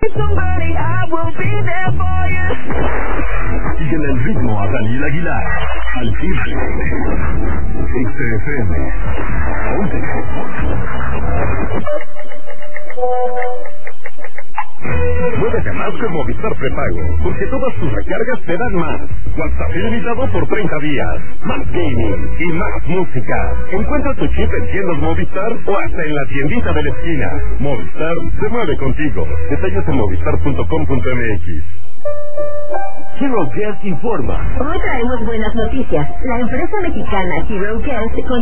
Somebody, I will be there for you. Siguen el ritmo a Daniel Aguilar, al firme, XFM. Muévete más con Movistar Prepago, porque todas tus recargas te dan más. WhatsApp ilimitado por 30 días, más gaming y más música. Encuentra tu chip en tiendas Movistar o hasta en la tiendita de la esquina. Movistar se mueve contigo. Detalles en movistar.com.mx. Hero Guest informa. Hoy traemos buenas noticias. La empresa mexicana Hero Guest